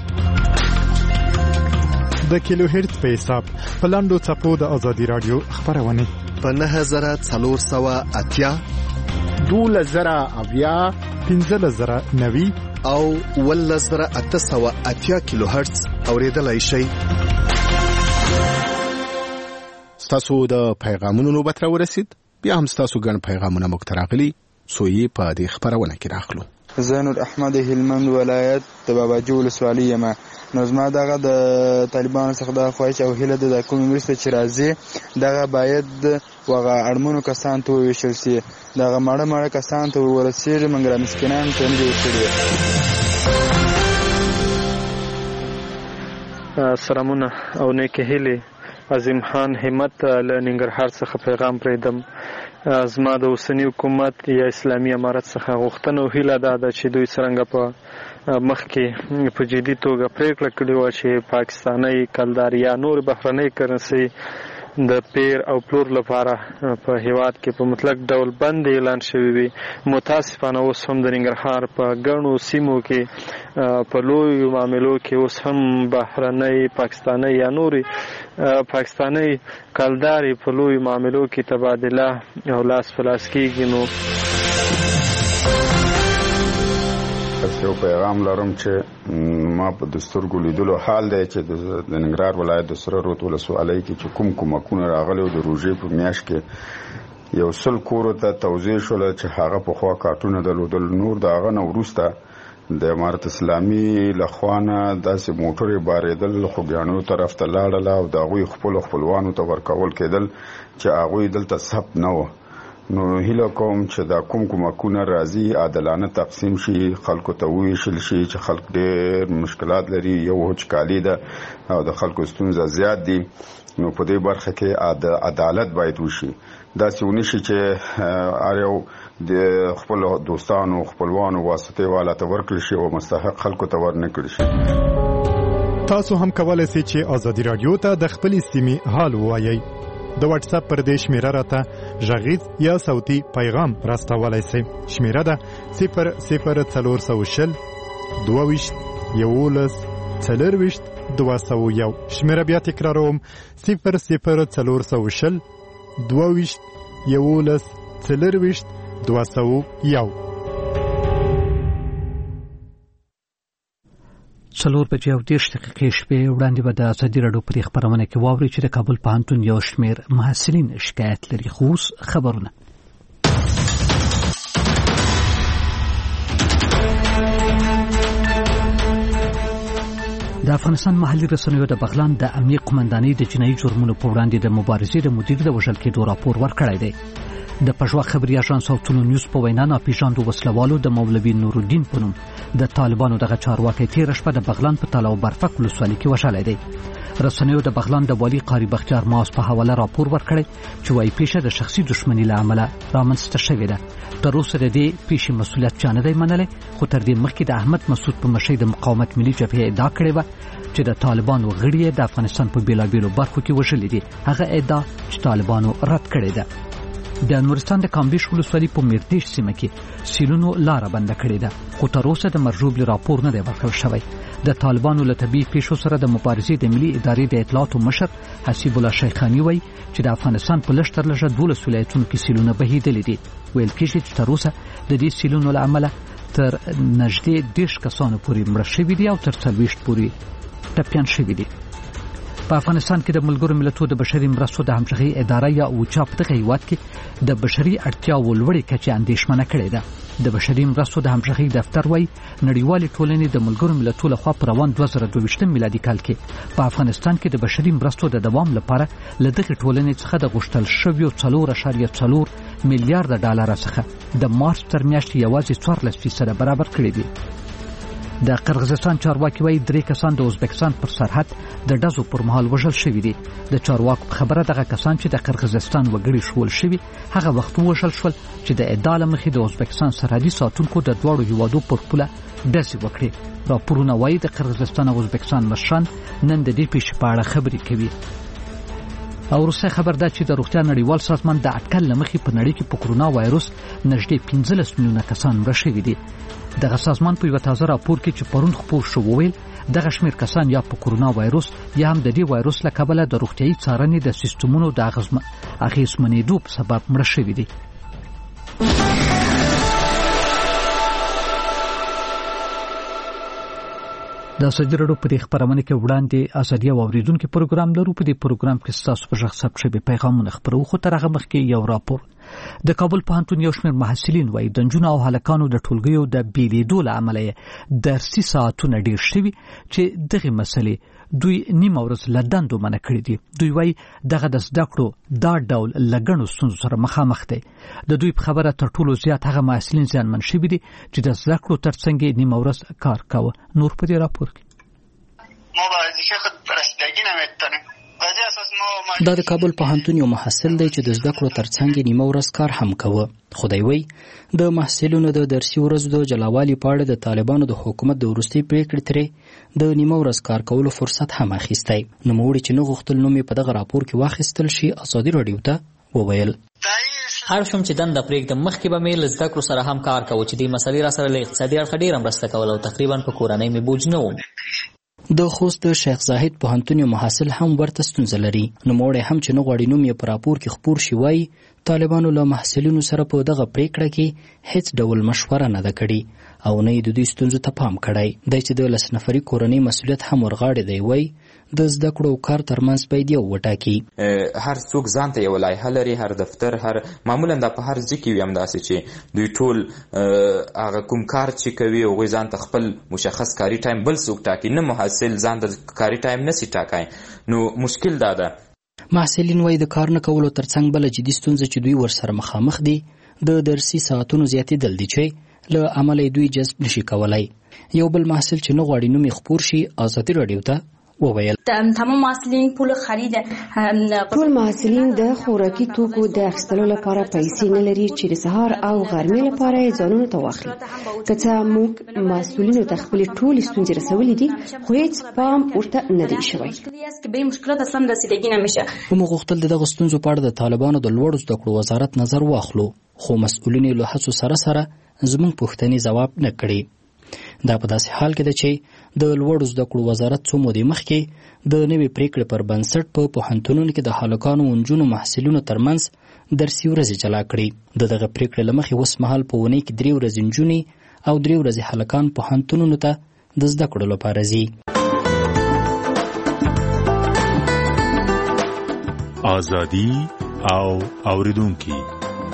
د کیلو هرتز په حساب په لاندو چپو د آزادی رادیو خبرونه په نه زره څلور سوه اتیا دوله زره اویا پنځه زره نوي او اوله زره اته سوه اتیا کیلو هرتز اوریدلای شئ. ستاسو د پیغامونو نوبت را ورسید بیا هم ستاسو ګڼ پیغامونه موږ ته راغلي څو یې په دې خبرونه کې راخلو. زه نور احمد هلمند ولایت د باباجي ولسوالۍ یم نو زما دغه د طالبانو څخه د خواهش او هیله ده د کومې مرستې چې راځي دغه باید وغه اړمنو کسان ته وویشل سي دغه ماړه ماړه کسان ته ورسیږي موږ را مسکینان ته نه دي ورکړي. سلامونه او نیکې هیلې عظیم خان همت له ننګرهار څخه پیغام پرېږدم. زما د اوسني حکومت یا اسلامي امارت څخه غوښتنه او هیله دا ده چې دوی څرنګه په مخکې په جدي توګه پریکړه کړې وه چې پاکستاني کلدار یا نور بهرنۍ کرنسي د پیر او پلور لپاره په هیواد کې په مطلق ډول بند اعلان شوی وي. متاسفانه اوس هم د ننګرهار په ګڼو سیمو کې په لویو معاملو کې اوس هم بهرنۍ پاکستاني یا نوري پاکستاني کلداري په لویو معاملو کې تبادله او لاس په لاس کېږي. نو یو پیغام لرم چې ما په دستورګو لیدلو حال دی چې د ننګرهار ولایت د سره رود ولسوالۍ کې چې کوم کومکونه راغلي د روژې په میاشت کې یو سل کورو ته توزیع شول چې هغه پخوا کارټونه درلودل نور د هغه نه وروسته د امارت اسلامي لخوا نه داسې موټرې بارېدل خوږیاڼیو طرف ته لاړله او د هغوی خپلو خپلوانو ته ورکول کېدل چې هغوی دلته ثبت نه وه نو هیله کوم چې دا کوم کومکونه راځي عادلانه تقسیم شي، خلکو ته وویشل شي چې خلک ډېر مشکلات لري، یو وچکالي ده او د خلکو ستونزه زیات دي. نو په دې برخه کې عدالت باید وشي. داسې ونه شي چې هر یو د خپل دوستانو خپلوانو واسطې والا ته ورکړل شي او مستحق خلکو ته ورنکړل شي. تاسو هم کولای شئ چې آزادي رادیو ته د خپل سیمې حال ووایئ. د واتس اپ پر دې شمیره راته غږیز یا صوتي پیغام راستولای شئ. شمیره ده صفر صفر څلور سوه شل دوه ویشت یولس څلور ویشت دوه سوه یو. شمیره بیا تکراروم صفر صفر څلور سوه شل دوه ویشت یولس څلور ویشت دوه سوه یو. څلور بجې او دېرش دقیقې شپې وړاندې به د ازادي راډیو په خپرونه کې واورئ چې د کابل پوهنتون یو شمېر محصلین شکایت لري. خو اوس خبرونه. د افغانستان محلي رسنیو د بغلان د امنیه قومندانۍ د جنایي جرمونو په وړاندې د مبارزې د مدیر د وژل کېدو راپور ورکړی دی. د پژوا خبري اژانس او ټولو نیوز په وینا ناپېژاندو وسلوالو د مولوي نورالدین په نوم د طالبانو دغه چارواکي تېره شپه د بغلان په تاله او برفک ولسوالۍ کې وژلی دی. رسنیو د بغلان د والي قاري بختیار ماس په حواله راپور ورکړی چې وايي پیښه د شخصي دښمنۍ له امله رامنځته شوې ده. تر اوسه د دې پیښې مسؤلیت چا نه دی منلی، خو تر دې مخکې د احمد مسعود په مشرۍ د مقاومت ملي جبهې ادعا کړې وه چې د طالبانو غړي د افغانستان په بیلابیلو برخو کې وژلي دي. هغه ادعا چې طالبانو رد کړې ده. د نورستان د کامدیش ولسوالۍ په میردیش سیمه کې سیلونو لاره بنده کړې ده، خو تر اوسه د مرجوب راپور نه دی ورکړل شوی. د طالبانو له طبیعي پیښو سره د مبارزې د ملي ادارې د اطلاعاتو مشر حسیب الله شیخانی وایي چې د افغانستان په لږ تر لږه دولس ولایتونو کې سیلونه بهیدلي دي. ویل کېږي چې تر اوسه د دې سیلونو له امله تر نږدې دېرش کسانو پورې مړه شوي دي او تر څلوېښت پورې ټپیان شوي دي. په افغانستان کې د ملګرو ملتونو د بشري مرستو د همغږۍ اداره یا اوچا په دغه هیواد کې د بشري اړتیاوو لوړې کچې اندېښمنه کړې ده. د بشري مرستو د همغږۍ دفتر وايي نړیوالې ټولنې د ملګرو ملتونو لخوا په روان دوه زره دوه ویشتم میلادي کال کې په افغانستان کې د بشري مرستو د دوام لپاره له دغې ټولنې څخه د غوښتل شویو څلور اعشاریه څلور میلیارډ ډالر څخه د مارچ تر میاشتې یوازې څوارلس فیصده برابر کړي دي. د قرغیزستان چارواکي وايي درې کسان د ازبکستان پر سرحد د ډزو پر مهال وژل شوي دي. د چارواکو په خبره دغه کسان چې د قرغیزستان وګړي شول شوي هغه وخت وژل شول چې د ادعا له مخې د ازبکستان سرحدي ساتونکو د دواړو هیوادو پر پوله ډزې وکړې. راپورونه وايي د قرغیزستان او ازبکستان مشران نن د دې پیښې په اړه خبرې کوي. او وروستی خبر دا چې د روغتیا نړیوال سازمان د اټکل له مخې په نړۍ کې په کرونا وایروس نږدې پنځلس میلیونه کسان مړه شوي دي. دغه سازمان په یو تازه راپور کې چې پرون خپور شو وویل دغه شمیر کسان یا په کرونا وایروس یا هم د دې وایروس له کبله د روغتیايي څارنې د سیستمونو د اغېزمنېدو په سبب مړه شوي دي. د ازادي راډیو په خپرونه کې وړاندې ازادي او اوریدونکو پروګرام لرو. په دې پروګرام کې ستاسو په ژغ ثبت شوي پیغامونه خپرو. خو تر هغه مخکې یو راپور. د کابل پوهنتون یو شمېر محصلین وايي د نجونو او هلکانو د ټولګیو د بیلیدو له امله درسي ساعتونه ډېر شوي چې دغه مسلې دوی نیمه ورځ له دندو منع کړي دي. دوی وايي دغه د زده کړو دا ډول له ګڼو ستونزو سره مخامخ دی. د دوی په خبره تر ټولو زیات هغه محصلین زیانمن شوي دي چې د زده کړو ترڅنګ یې نیمه ورځ کار کاوه. نور په دې راپور کې دا د کابل پوهنتون یو محصل دی چې د زده کړو ترڅنګ نیمه ورځ کار هم کوه. خو دی وایي د محصلینو د درسي ورځو د جلاوالي په اړه د طالبانو د حکومت د وروستۍ پرېکړې ترې د نیمه ورځ کار کولو فرصت هم اخیستی. نوموړي چې نه غوښتل نوم یې په دغه راپور کې واخیستل شي ازادي راډیو ته وویل هر شوم چې دنده پرېږدم مخکې به مې له زده کړو سره هم کار کوو چې دې مسلې را سره له اقتصادي اړخه ډېره مرسته کوله او تقریبا په کورنۍ مې بوج نه وم. د خوست د شیخ زاهد پوهنتون یو محصل هم ورته ستونزه لري. نوموړی هم چې نه غواړي نوم یې په راپور کې خپور شي وایي طالبانو له محصلینو سره په دغه پرېکړه کې هیڅ ډول مشوره نه ده کړې او نه یې د دوی ستونزو ته پام کړی. دی چې د لس نفري کورنۍ مسؤلیت هم ورغاړې دی وایي د زده کړو او کار ترمنځ باید یو وټاکي. هر څوک ځان ته یو لایحه لري، هر دفتر هر معمولا دا په هر ځای کې وي همداسې چې دوی ټول هغه کوم کار چې کوي هغوی ځان ته خپل مشخص کاري ټایم بل څوک ټاکي، نه محصل ځان ته کاري ټایم نسي ټاکای. نو مشکل دا ده محصلین وایي د کار نه کولو ترڅنګ بله جدي ستونزه چې دوی ورسره مخامخ دي د درسي ساعتونو زیاتېدل دي چې له امله دوی جذب نشي کولای. یو بل محصل چې نه غواړي نوم یې خپور شي ازادي راډیو ته وویل تمام محصلین پول خرید ټول محصلین د خوراکي توکو د اخیستلو لپاره پیسې نه لري چې د سهار او غرمې لپاره یې ځانونو ته واخلي. که څه موږ مسؤلینو ته خپلې ټولې ستونزې رسولې دي خو هیڅ پام ورته نه دی شوی. موږ غوښتل د دغه ستونزو په اړه د طالبانو د لوړو زده کړو وزارت نظر واخلو خو مسؤلین له هڅو سره سره زموږ پوښتنې ځواب نه کړي. دا په داسې حال کې ده چې د لوړو زده کړو وزارت څو مودې مخکې د نوې پریکړې پر بنسټ په پوهنتونونو کې د هلکانو او نجونو محصلینو ترمنځ درسي ورځې جلا کړي. د دغه پریکړې له مخې اوس مهال په اونۍ کې درې ورځې نجونې او درې ورځې هلکان پوهنتونونو ته د زده کړو لپاره ځي. ازادي او اوریدونکي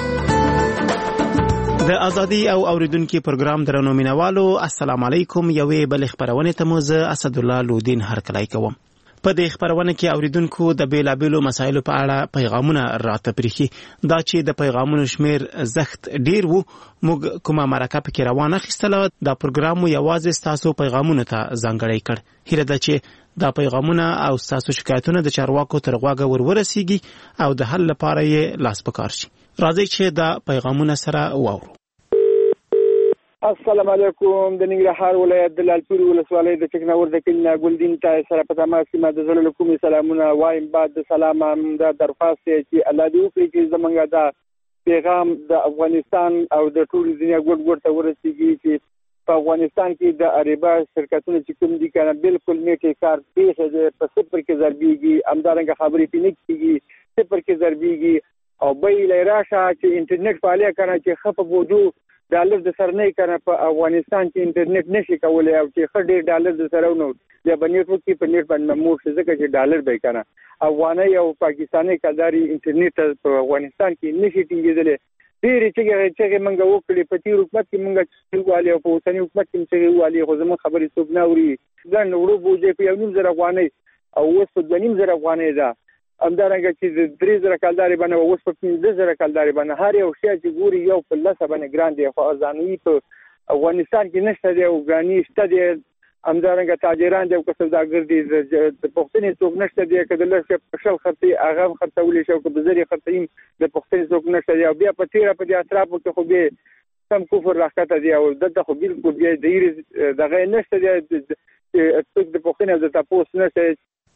د ازادي او اوریدونکو پروګرام درنو مینوالو السلام علیکم. یوې بل خبرونه ته مو زه اسد الله لودین هرکلی کوم. په دې خبرونه کې اوریدونکو د بیلابیلو مسایلو په اړه پیغامونه راته پریخي. دا چې د پیغامونو شمیر زخت ډیر وو موږ کومه مرکه پکې روانه خستله دا پروګرام مو یوازې تاسو پیغامونه ته ځانګړی کړ. هیله ده چې دا پیغامونه او تاسو شکایتونه د چارواکو تر غوږه ورورسیږي او د حل لپاره یې لاس پکار شي. راځئ چې دا پیغامونه سره واورو. السلام علیکم. د ننګرهار ولایت د لالپورې ولسوالۍ د ټکناور د کلي ګلدین ته سره په تماس کې ما د زړه له کومې سلامونه وایم. بعد د سلام دا درخواست دی چې الله دې وکړي چې زمونږ دا پیغام د افغانستان او د ټول دنیا ګډ ګډ ته ورسیږي چې په افغانستان کې د اریبا شرکتونو چې کوم دي کنه بالکل میټي کار پیښه ده په صفر کې ضربېږي همدارنګه خبرې پې نه کېږي صفر کې ضربېږي او بې راشه چې انټرنیټ فعالیت کنه چې خپه بوجو ډالر د سر نه کنه په افغانستان کې انټرنیټ نشي کولای او چې خډې ډالر د سره نو یا بنیټ وکي په نیټ باندې مور څه ځکه چې ډالر به کنه افغاني او پاکستاني کلداري انټرنیټ په افغانستان کې نشي ټینګېدل. ډېر چې چې موږ وکړي په تیر حکومت کې موږ چې والي او په اوسنی حکومت کې چې والي خو زموږ خبرې څوک نه اوري. ځان وړو بوجي په یو نیم زره افغاني او اوس په دوه نیم زره افغاني ده. همدارنګه چې د درې زره کلداري باندې اوس په پنځه زره کلداري باندې هر یو شی چې ګوري یو په لسه باندې ګران دی خو ارزانوي په افغانستان کې نشته دی او ګراني شته دی. همدارنګه تاجران دی او سوداګر دي د پښتنې څوک نشته دی که د لږ په شل خرڅي هغه خرڅولی شي او که په زرې خرڅوي د پښتنې څوک نشته دی او بیا په تیره په دې اطرافو کې خو بیا کم کفر راښکته دی او دلته خو بالکل بیا د دغه نشته دی څوک د پښتنې د تپوس نشته.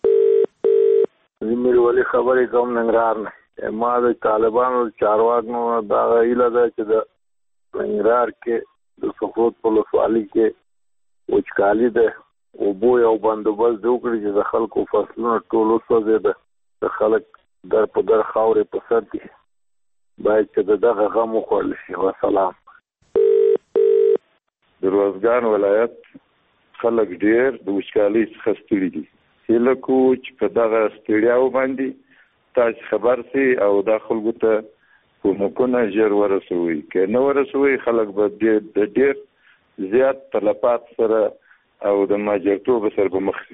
زمیر ولی خبرې کوم ننګرهار نه. ما د طالبانو چارواکو دا هیله ده چې د ننګرهار کې د سقوط په ولسوالۍ کې وچکالي ده اوبو یو بندوبست وکړي چې د خلکو فصلونه ټول وسوځي د خلک در په در خاورې په سر دي باید چې د دغه غم وخوړل شي. وسلام. د روزګان ولایت خلک ډیر د وچکالۍ څخه ستړي دي. هیله کو چې په دغه ستړیاو باندې تاسو خبر سي او د خلکو ته کومکونه ژر ورسوي. که نه ورسوي خلک به د ډیر زیات تلفات سره او د ماجرتوب سره به مخ شي.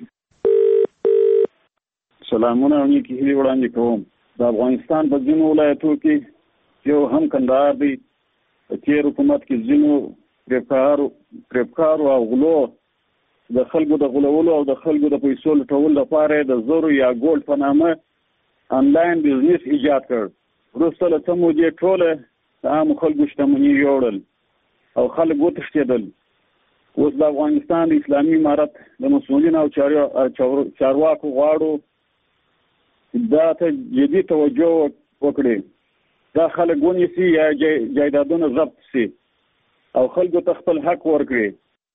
سلامونه او نیکی هیلې وړاندې کوم. د افغانستان په ځینو ولایتو کې یو هم کندهار دی په تیر حکومت کې ځینو پریبکارو پریبکارو او غلو د خلکو د غلولو او د خلکو د پیسو لټولو لپاره د زرو یا ګولډ په نامه انلاین بزنس ایجاد کړ. وروسته له څه مودې ټوله د عامو خلکو شتمني یوړل او خلک وتښتېدل. اوس د افغانستان د اسلامي امارت د مسؤلین او چارواکو غواړو دا ته جدي توجه وکړي. دا خلک ونیسي یا جایدادونه ضبط سي او خلکو ته خپل حق ورکړي.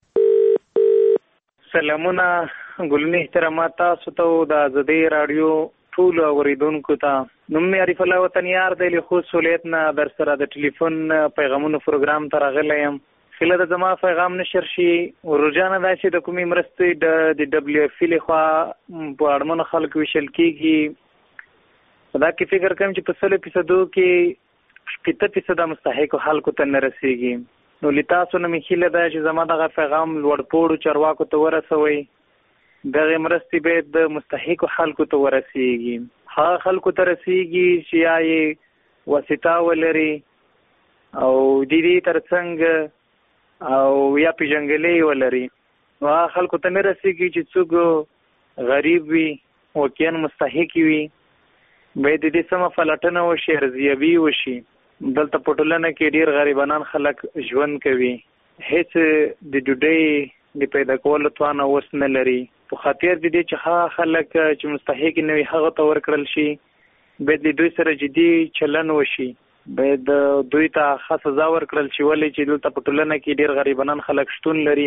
سلامونه ګلنی احترامات تاسو ته د ازادي رادیو ټول اوریدونکو ته. نوم مې عارف الله وطنیار دی له خوست ولایت نه در سره د ټلیفون پیغامونو پروګرام ته راغلی یم. خله د زما پیغام نشر شي ورجانه دا چې د کومې مرستې د ډبلیو اف ای لخوا په اړمنو خلکو ویشل کېږي. دا کې فکر کوم چې په سلو فیصدو کې شپېته فیصده مستحقو خلکو ته نه رسېږي. نو لتاسو نه مې هیله ده چې زما دغه پیغام لوړپوړو چارواکو ته ورسوئ. دغه مرستې باید د مستحقو خلکو ته ورسیږي. هغه خلکو ته رسیږي چې یا یې واسطه ولري او د دې ترڅنګ او یا پیژنګلې ولري. نو هغه خلکو ته نه رسیږي چې څوک غریب وي واقعا مستحق وي، باید د دې سمه فلټنه وشي، ارزیابي وشي. دلته په ټولنه کې ډیر غریبانان خلک ژوند کوي، هیڅ د ډوډۍ د پیدا کولو توان اوس نه لري. په خاطر د دې چې هغه خلک چې مستحق نه وي هغه ته ورکړل شي، باید د دوی سره جدي چلن وشي، باید دوی ته ښه سزا ورکړل شي، ولې چې دلته په ټولنه کې ډیر غریبانان خلک شتون لري.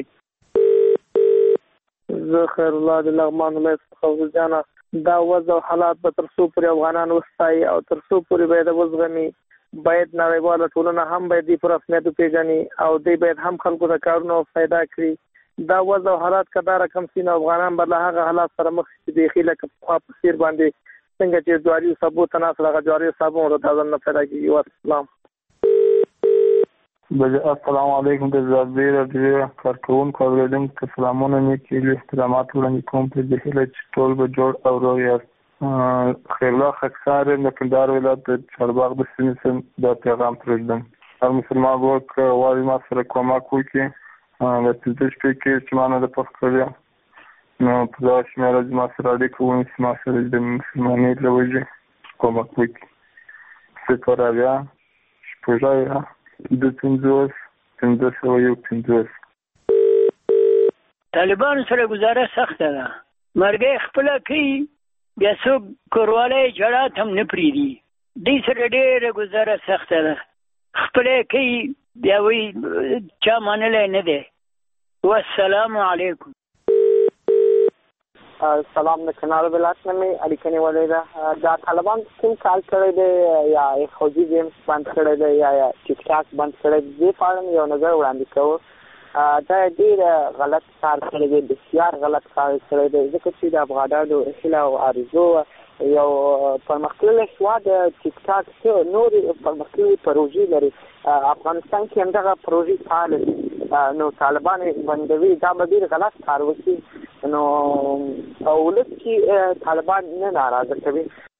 زه خیر الله د لغمان ولایت څخه جانا دا وضع او حالات به تر څو پورې افغانان وستایي او تر څو پورې باید وزغمي، باید نړیواله ټولنه هم باید دې پر رسمیت وپېژني او دوی باید هم خلکو ته کارونه پیدا کړي. دا وضع او حالات که دا رقم سي نو افغانان به له هغه حالات سره مخ شي بیخي لکه پخوا په څېر باندې څنګه چې جواري سابو ته ناست هغه جواري سابو ورته تازه نه پیدا کېږي. والسلام. السلام علیکم. د زابې راډیو کارکوونکو اورېدونکو ته سلامونه مې کېږي، احترامات وړاندې کوم په دې هیله چې ټول به جوړ او روغ یاست. خیرالله خاکسار یم د کندهار ولایت د چارباغ د سیمې څخه دا پیغام پرېږدم. هر مسلمان به غواړي ما سره کومک وکړي د پنځه شپې کې چې ما نه ده پخ کړې، نو په دغه شمېره چې ما سره اړیکه ونیسي، ما سره د مسلمانۍ له وجې کومک وکړي. صفر اویا شپږ اویا د پنځوس پنځه سوه یو پنځوس. طالبانو سره ګزاره سخته ده، مرګی خپله کوي، بیا څوک کوروالی جړات هم نه پرېږدي. دوی سره ډېره ګزاره سخته ده، خپله کوي بیا وایي چا منلی نه دی. والسلام علیکم. سلام. د کنړ ولایت نه مې اړیکه نیولې ده. دا طالبان کوم کال کړی دی یا خوجي گیمز بند کړی دی یا ټیک ټاک بند کړی دی، دې په اړه یو نظر وړاندې کوو. دا ډېر غلط کار کړی دی، بسیار غلط کار کړی دی، ځکه چې د افغانانو هیله او آرزو یو پرمختللی هېواد ټیک ټاک څه نورې پرمختللې پروژې لري. افغانستان کې همدغه پروژې فعاله دي، نو طالبان یې بندوي، دا به ډېر غلط کار وکړي. نو ولس کې طالبان نه ناراضه کوي.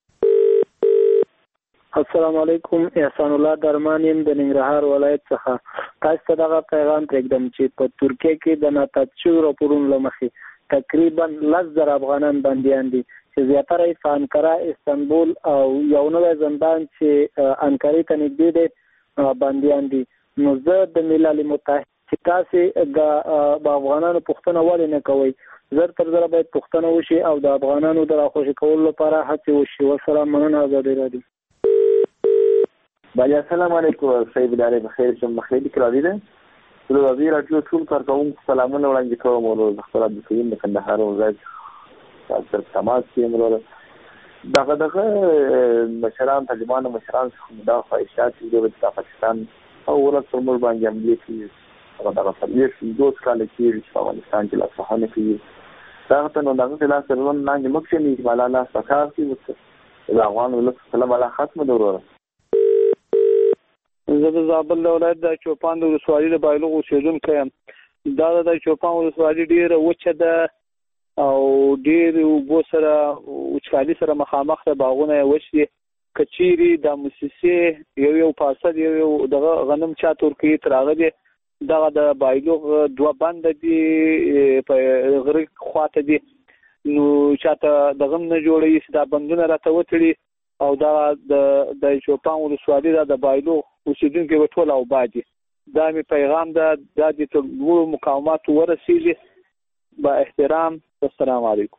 السلام علیکم. احسان الله درمان یم د ننګرهار ولایت څخه. تاسو ته دغه پیغام پرېږدم چې په ترکیه کې د ناتات شویو راپورونو له مخې تقریبا لس زره افغانان بندیان دي چې زیاتره یې په انکره، استانبول او یو نوی زندان چې انکرې ته نږدې دی بندیان دي. نو زه د ملل متحد چې تاسې د افغانانو پوښتنه ولې نه کوئ؟ زر تر زره باید پوښتنه وشي او د افغانانو د راخوشي کولو لپاره هڅې وشي. والسلام. مننه. ازادي راډیو. بله السلام علیکم. صحیح بلاره بخیر شم. خیلی کرادی ده د ازادي راډیو ټول کارکوونکو سلامونه وړاندې کوم. ورو د خپل عبدالکریم د کندهار ولایت سره تماس کې ورو دغه دغه مشران طالبانو مشران څخه دا خواهشات دي د پاکستان او ولایت پر موږ باندې عملي کوي. هغه دغه سلیش دوه کال کېږي چې په افغانستان کې لاسوهنه کوي. دا ته نو دغه د لاس سرون نه مخکې نه مالا لاس پکار کې د افغان ولس سلام علی ختمه دوره. زه د زابل ولایت د چوپان د ولسوالۍ د بایلوغ اوسېدونکی یم. دا د چوپان ولسوالۍ ډېره وچه ده او ډېر اوبو سره وچکالي سره مخامخ ده، باغونه یې وچ دي. که چیرې د موسسې یو یو پاسد یو یو دغه غنم چا ترکیې تر هغه دی، دغه د بایلوغ دوه بنده دي په غره خواته دي، نو چاته دغه نه جوړوي چې دا بندونه راته وتړي او دا د چوپان ولسوالۍ دا د بایلوغ اوسېدونکي به ټول اوبه دي. دا مې پیغام ده، دا دې تر لوړو مقاماتو ورسېږي. با احترام. السلام علیکم.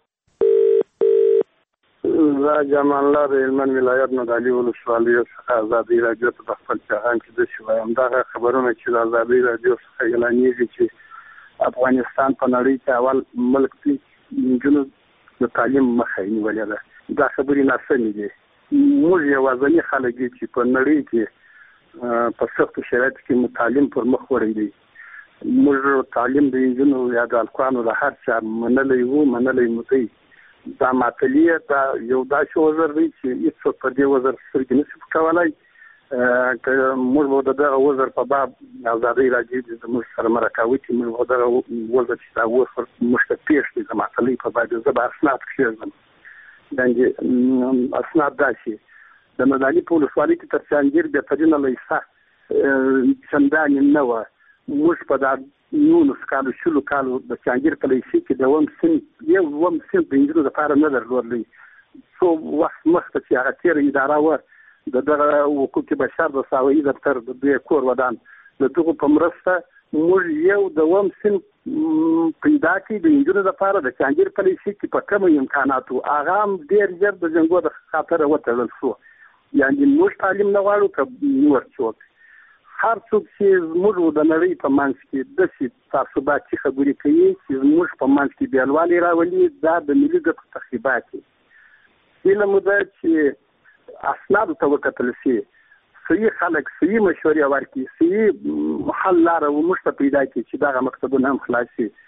زه جمال الله د هلمند ولایت نه د علي ولسوالۍ څخه ازادي راډیو ته په خپل پیغام کې داسې وایم. دغه خبرونه چې د ازادي راډیو څخه اعلانېږي چې افغانستان په نړۍ کې اول ملک دی نجونو د تعلیم مخه یې نیولې ده، دا خبرې ناسمې دي. موږ یوازیني خلک دي چې په نړۍ کې په سختو شرایطو کې مو تعلیم پر مخ وړی دی. موږ تعلیم د نجونو یا د هلکانو د هر چا منلی وو، منلی مو دی. دا معطلیه دا یو داسې وزر دی چې هېڅوک په دې وزر سترګې نشي پټولی. که موږ به د دغه وزر په باب ازادۍ راډیو زموږ سره مرکه وکړي، موږ به دغه وزر چې دا وزر موږ ته پېښ دی د معطلۍ په باب زه به اسناد کښېږدم. باندې اسناد داسي د مدالي په ولسوالۍ کې تر څنګه بهترینه لیسه څندان نه و موږ په دا نونس کالو شلو کالو د څنګه په لیسه کې د وم سن یو وم سن د انجلو لپاره نه درلودلی څو وخت مخکې چې هغه تیر اداره و د دغه حقوق بشر د ساوي دفتر د دوی کور ودان د دغه په مرسته موږ یو د وم سن پیدا کړي د انجلو لپاره د څنګه په لیسه کې په کوم امکاناتو هغه ډیر ژر د جنګو د خاطر وتړل شو یعنی موږ تعلیم نه غواړو که نور څوک هر څوک چې موږ د نړۍ په منځ کې د سي تعصباتي خبرې کوي چې موږ په منځ کې بیلوالي راولي دا د ملي ګټو تخریبات دي علم ده چې اسناد ته وکتل شي صحیح خلک صحیح مشورې ورکړي صحیح حل لاره موږ ته پیدا کړي چې دا مکتبونه هم خلاصي